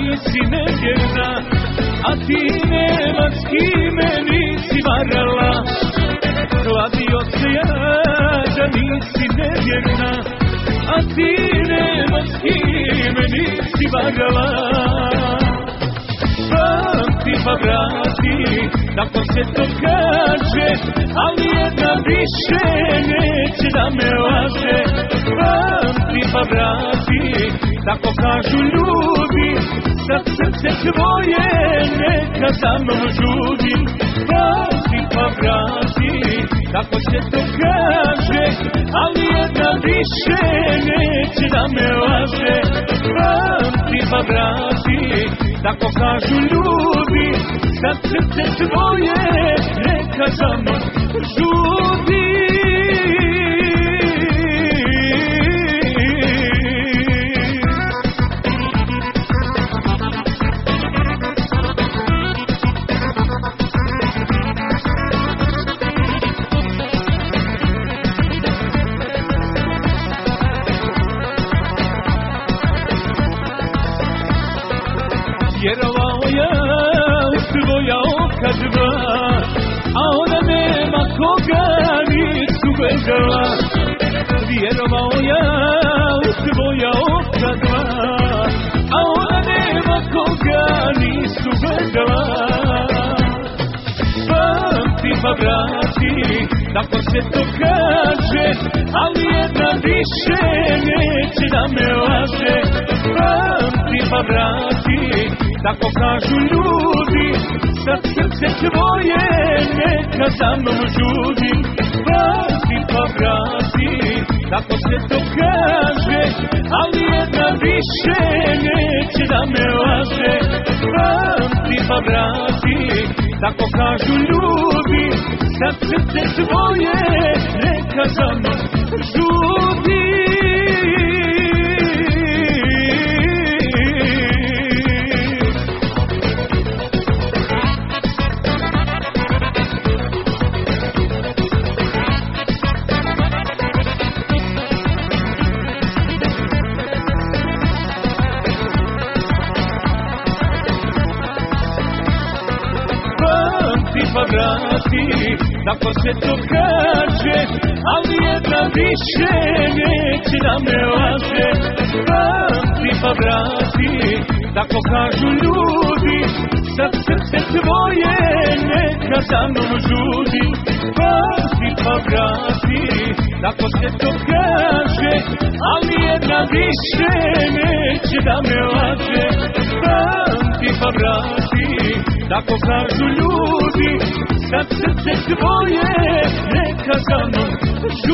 nisi nevjerna, a ti nema s kime nisi varala. Kladio se ja da nisi nevjerna, a ti nema s kime nisi varala. Pamti pa vrati, tako se to kaže, ali jedna više neće da me laže. Pamti pa vrati, tako kažu ljudi, sad srce tvoje neka za mnom žudi. Pamti pa vrati, tako se to kaže, ali jedna više neće da me laže. Pamti pa vrati, tako kažu ljudi, sad srce tvoje neka za mnom žudi. Vjerovao ja u tvoja oka dva, a ona nema koga nisu gledala. Vjerovao ja u tvoja oka dva, a ona nema koga nisu gledala. Pamti pa vrati, tako se to kaže, ali jedna više neće da me laže. Pamti pa vrati, tako kažu ljudi, sad srce tvoje neka za mnom žudi. Pamti pa vrati, tako se to kaže, ali jedna više neće da me laže. Pamti pa vrati, tako kažu ljudi, sad srce tvoje neka za mnom žudi. Pa vrati, tako se to kaže, ali jedna više neće da me laže. Pamti pa vrati, tako kažu ljudi, sad srce tvoje neka za mnom žudi. Pamti pa vrati, tako se to kaže, ali jedna više neće da me laže. Pamti pa vrati, tako kažu ljudi, sad srce tvoje neka za mnom žudi.